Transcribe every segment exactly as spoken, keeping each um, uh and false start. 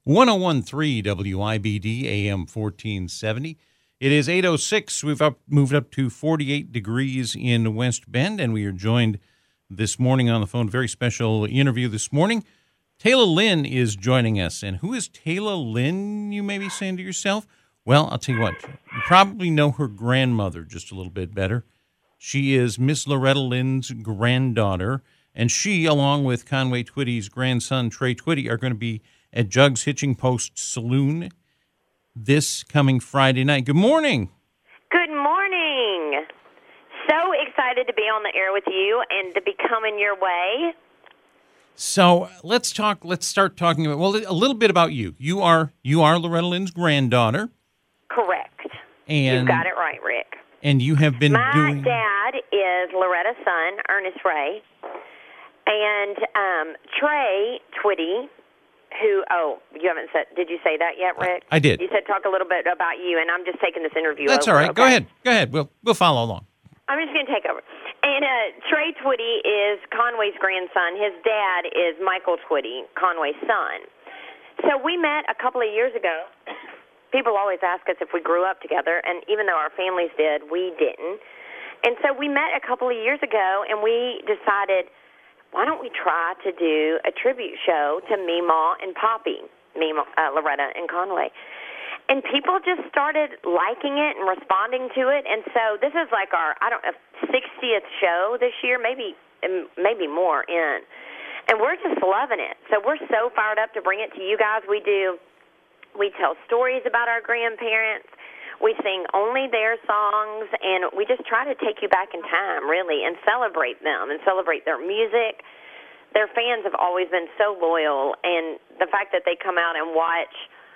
one oh one point three W I B D A M fourteen seventy. It is eight oh six. We've up, moved up to forty-eight degrees in West Bend, and we are joined this morning on the phone. Very special interview this morning. Taylor Lynn is joining us. And who is Taylor Lynn, you may be saying to yourself? Well, I'll tell you what. You probably know her grandmother just a little bit better. She is Miss Loretta Lynn's granddaughter, and she, along with Conway Twitty's grandson, Trey Twitty, are going to be at Jug's Hitching Post Saloon this coming Friday night. Good morning. Good morning. So excited to be on the air with you and to be coming your way. So let's talk. Let's start talking about well a little bit about you. You are you are Loretta Lynn's granddaughter. Correct. And you got it right, Rick. And you have been My doing. My dad is Loretta's son, Ernest Ray, and um, Trey Twitty, who oh you haven't said did you say that yet, Rick? I did. You said talk a little bit about you, and I'm just taking this interview. That's over, all right. okay? Go ahead. Go ahead. We'll we'll follow along. I'm just going to take over. And uh, Trey Twitty is Conway's grandson. His dad is Michael Twitty, Conway's son. So we met a couple of years ago. People always ask us if we grew up together, and even though our families did, we didn't. And so we met a couple of years ago, and we decided, why don't we try to do a tribute show to Meemaw and Poppy, Meemaw, uh, Loretta and Conway. And people just started liking it and responding to it. And so this is like our, I don't know, sixtieth show this year, maybe maybe more in. And we're just loving it. So we're so fired up to bring it to you guys. We do, we tell stories about our grandparents. We sing only their songs. And we just try to take you back in time, really, and celebrate them and celebrate their music. Their fans have always been so loyal. And the fact that they come out and watch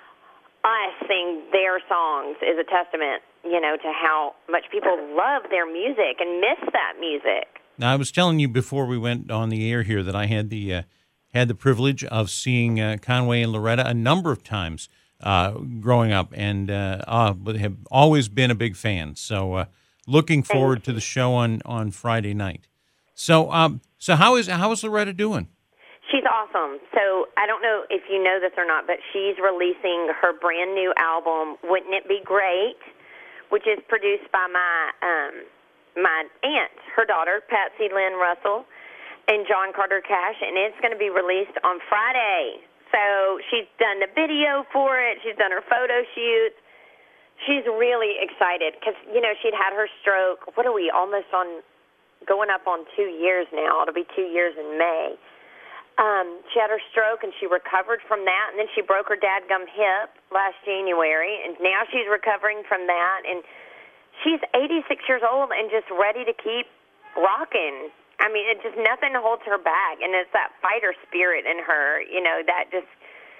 us sing their songs is a testament, you know, to how much people love their music and miss that music. Now, I was telling you before we went on the air here that I had the uh, had the privilege of seeing uh, Conway and Loretta a number of times uh, growing up, and uh, uh, but have always been a big fan. So, uh, looking forward to the show on, on Friday night. So, um, so how is how is Loretta doing? She's awesome. So I don't know if you know this or not, but she's releasing her brand new album, Wouldn't It Be Great, which is produced by my um, my aunt, her daughter, Patsy Lynn Russell, and John Carter Cash, and it's going to be released on Friday. So she's done the video for it. She's done her photo shoots. She's really excited because, you know, she'd had her stroke. What are we, almost on, going up on two years now. It'll be two years in May. Um, she had her stroke, and she recovered from that, and then she broke her dadgum hip last January, and now she's recovering from that, and she's eighty-six years old and just ready to keep rocking. I mean, it just nothing holds her back, and it's that fighter spirit in her, you know, that just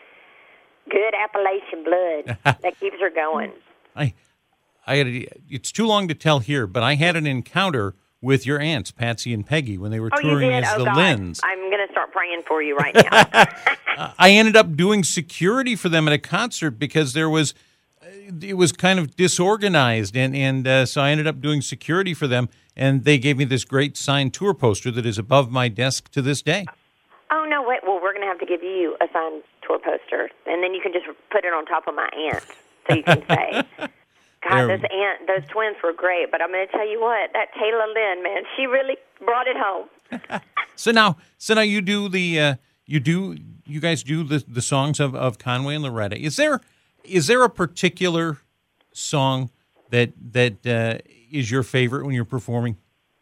good Appalachian blood that keeps her going. I, I had a, it's too long to tell here, but I had an encounter with your aunts, Patsy and Peggy, when they were oh, touring as oh, the God. Lyns. I'm going to start praying for you right now. I ended up doing security for them at a concert because there was, it was kind of disorganized, and and uh, so I ended up doing security for them, and they gave me this great signed tour poster that is above my desk to this day. Oh, no, wait. Well, we're going to have to give you a signed tour poster, and then you can just put it on top of my aunt so you can say... God, those aunt, those twins were great, but I'm going to tell you what, that Taylor Lynn, man, she really brought it home. so now, so now you do the, uh, you do, you guys do the, the songs of, of Conway and Loretta. Is there, is there a particular song that that uh, is your favorite when you're performing?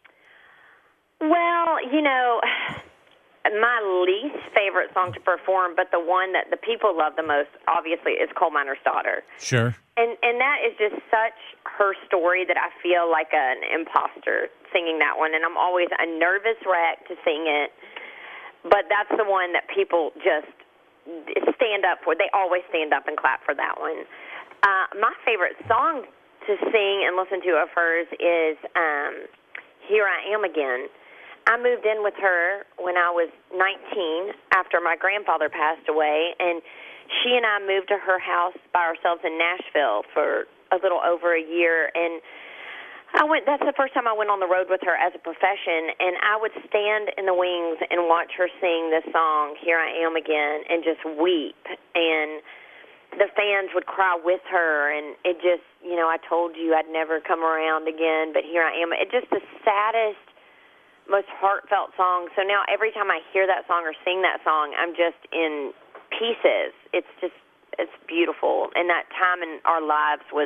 Well, you know, my least favorite song to perform, but the one that the people love the most, obviously, is Coal Miner's Daughter. Sure. And and that is just such her story that I feel like an imposter singing that one. And I'm always a nervous wreck to sing it. But that's the one that people just stand up for. They always stand up and clap for that one. Uh, my favorite song to sing and listen to of hers is um, Here I Am Again. I moved in with her when I was nineteen after my grandfather passed away, and she and I moved to her house by ourselves in Nashville for a little over a year, and I went. That's the first time I went on the road with her as a profession, and I would stand in the wings and watch her sing this song, "Here I Am Again," and just weep. And the fans would cry with her, and it just, you know, I told you I'd never come around again, but here I am. It's just the saddest, most heartfelt song. So now every time I hear that song or sing that song, I'm just in pieces. It's just, it's beautiful. And that time in our lives was,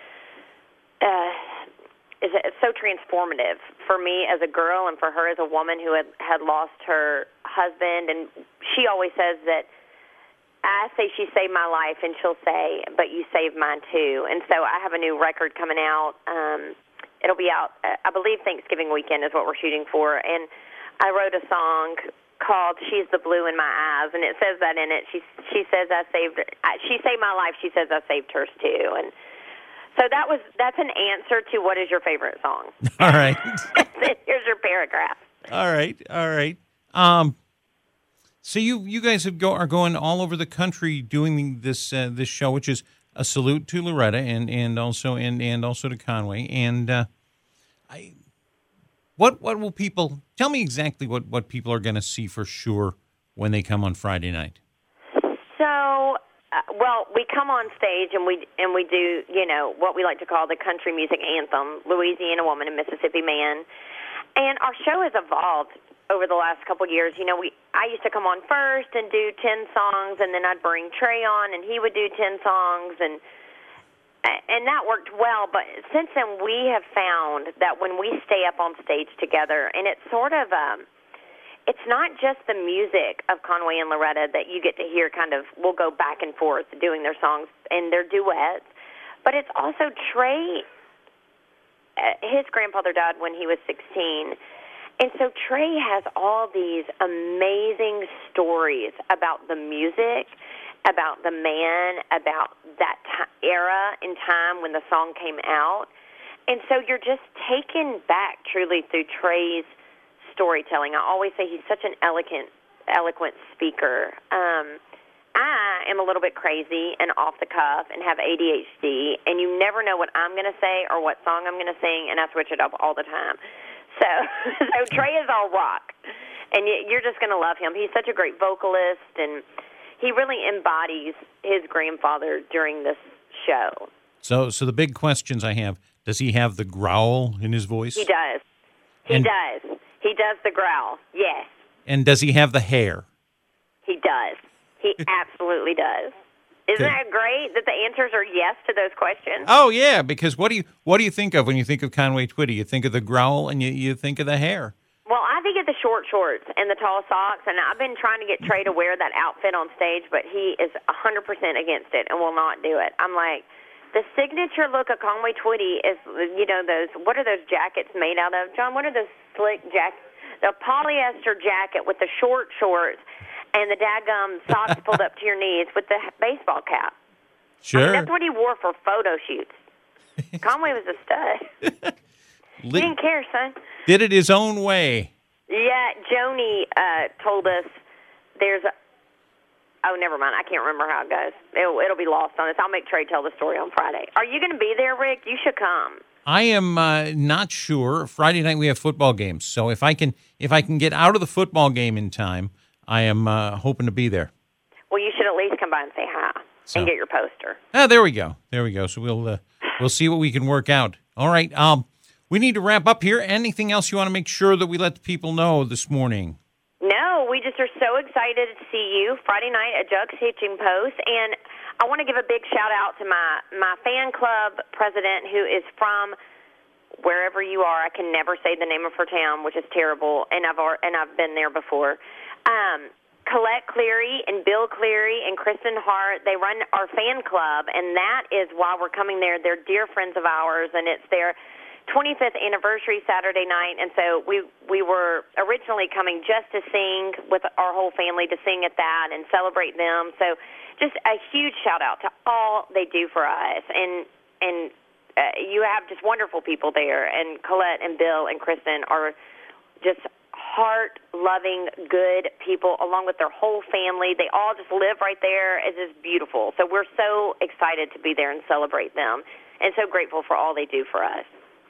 uh, is it's so transformative for me as a girl and for her as a woman who had, had lost her husband. And she always says that I say she saved my life, and she'll say, but you saved mine too. And so I have a new record coming out. Um, it'll be out, uh, I believe Thanksgiving weekend is what we're shooting for. And I wrote a song called "She's the Blue in My Eyes," and it says that in it. She she says I saved I, she saved my life. She says I saved hers too. And so that was that's an answer to what is your favorite song. All right. Here's your paragraph. All right. All right. Um. So you, you guys have go, are going all over the country doing this uh, this show, which is a salute to Loretta and, and also and, and also to Conway. And uh, I, what what will people tell me exactly what, what people are going to see for sure when they come on Friday night? So, uh, well, we come on stage and we and we do, you know, what we like to call the country music anthem, "Louisiana Woman and Mississippi Man," and our show has evolved over the last couple of years. You know, we I used to come on first and do ten songs, and then I'd bring Trey on, and he would do ten songs, and and that worked well. But since then, we have found that when we stay up on stage together, and it's sort of, um, it's not just the music of Conway and Loretta that you get to hear kind of, we'll go back and forth doing their songs and their duets, but it's also Trey, uh, his grandfather died when he was sixteen, and so Trey has all these amazing stories about the music, about the man, about that t- era in time when the song came out. And so you're just taken back truly through Trey's storytelling. I always say he's such an eloquent, eloquent speaker. Um, I am a little bit crazy and off the cuff and have A D H D, and you never know what I'm going to say or what song I'm going to sing, and I switch it up all the time. So, so Trey is all rock, and you're just going to love him. He's such a great vocalist, and he really embodies his grandfather during this show. So, so the big questions I have: does he have the growl in his voice? He does. He and, does. He does the growl. Yes. And does he have the hair? He does. He absolutely does. Isn't Okay. that great that the answers are yes to those questions? Oh yeah, because what do you what do you think of when you think of Conway Twitty? You think of the growl and you, you think of the hair. Well, I think of the short shorts and the tall socks, and I've been trying to get Trey to wear that outfit on stage, but he is one hundred percent against it and will not do it. I'm like, the signature look of Conway Twitty is, you know, those, what are those jackets made out of? John, what are those slick jackets? The polyester jacket with the short shorts and the daggum socks pulled up to your knees with the baseball cap. Sure. I mean, that's what he wore for photo shoots. Conway was a stud. He didn't care, son. Did it his own way. Yeah, Joni uh, told us there's a... Oh, never mind. I can't remember how it goes. It'll, it'll be lost on us. I'll make Trey tell the story on Friday. Are you going to be there, Rick? You should come. I am uh, not sure. Friday night we have football games, so if I can if I can get out of the football game in time, I am uh, hoping to be there. Well, you should at least come by and say hi So. and get your poster. Ah, there we go. There we go. So we'll uh, we'll see what we can work out. All right. Um, we need to wrap up here. Anything else you want to make sure that we let the people know this morning? No, we just are so excited to see you Friday night at Jug's Hitching Post. And I want to give a big shout-out to my, my fan club president who is from wherever you are. I can never say the name of her town, which is terrible, and I've and I've been there before. Um, Colette Cleary and Bill Cleary and Kristen Hart, they run our fan club, and that is why we're coming there. They're dear friends of ours, and it's their twenty-fifth anniversary Saturday night, and so we we were originally coming just to sing with our whole family, to sing at that and celebrate them. So just a huge shout-out to all they do for us, and and uh, you have just wonderful people there, and Colette and Bill and Kristen are just heart-loving, good people, along with their whole family. They all just live right there. It's just beautiful. So we're so excited to be there and celebrate them, and so grateful for all they do for us.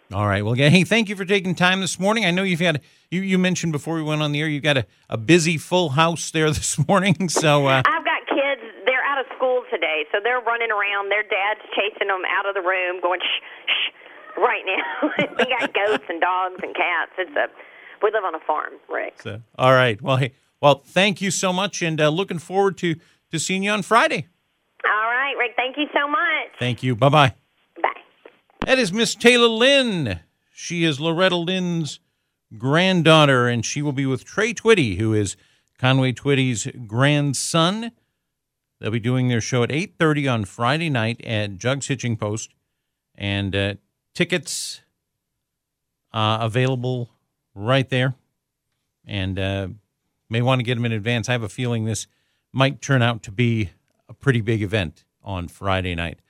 All right. Well, hey, thank you for taking time this morning. I know you've had, you, you mentioned before we went on the air, you've got a, a busy full house there this morning. So uh, I've got kids. They're out of school today, so they're running around. Their dad's chasing them out of the room, going shh, shh, right now. We got goats and dogs and cats. It's a we live on a farm, Rick. So, all right. Well, hey, well, thank you so much, and uh, looking forward to to seeing you on Friday. All right, Rick. Thank you so much. Thank you. Bye bye. Bye. That is Miss Taylor Lynn. She is Loretta Lynn's granddaughter, and she will be with Trey Twitty, who is Conway Twitty's grandson. They'll be doing their show at eight thirty on Friday night at Jugs Hitching Post, and uh, tickets uh, available right there, and uh, may want to get them in advance. I have a feeling this might turn out to be a pretty big event on Friday night.